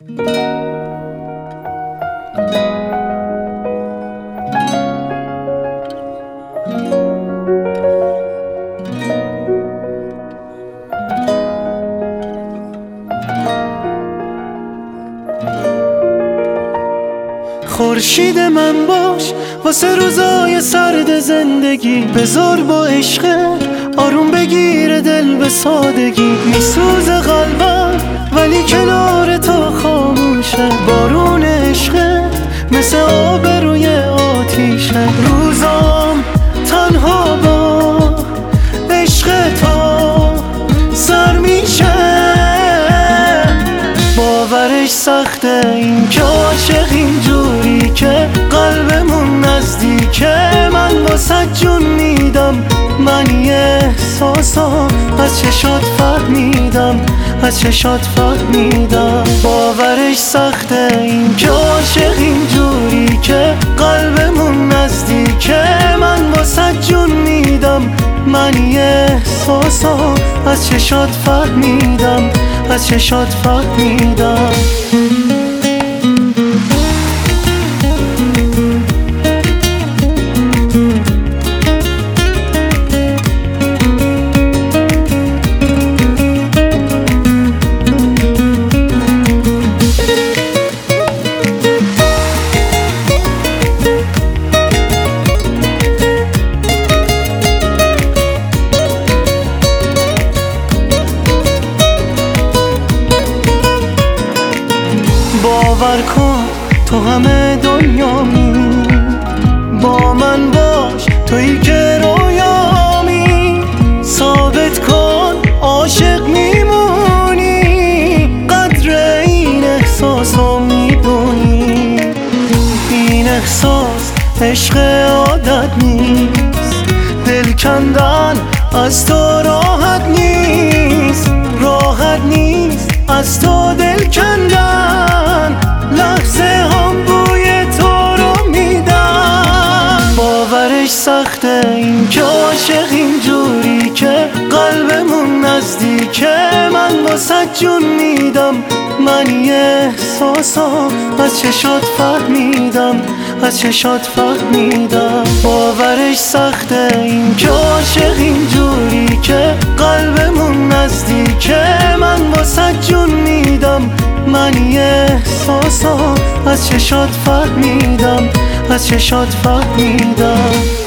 خورشید من باش واسه روزای سرد زندگی، بذار با عشق آروم بگیره دل به سادگی. میسوز قلبم ولی کنار تو خاموشه، بارون عشق مثل آب روی آتیشه. روزام تنها با عشق تو سر میشه، باورش سخته این که عاشق اینجوری که قلبمون نزدیکه. من واسه جون میدم، من یه احساسم از چشات فهمیدم، از چشات فهمیدم. باورش سخته این که عاشق اینجوری که قلبمون نزدیکه. من واسه جون میدم، من یه احساسم از چشات فهمیدم، از چشات فهمیدم. باور کن تو همه دنیامی، با من باش تویی که رویامی. ثابت کن عاشق میمونی، قدر این احساسو میدونی. این احساس عشق عادت نیست، دل کندن از تو راحت نیست، راحت نیست از تو دل کندن. لحظه هم بوی تو رو میدم، باورش سخته این که عاشق اینجوری که قلبمون نزدیکه. من واسه جون میدم، من یه احساسم از چشات فهمیدم، از چشات فهمیدم. باورش سخته این که عاشق اینجوری که قلبمون نزدیکه. من واسه جون میدم، من یه احساسم از چشات فهمیدم، از چشات فهمیدم.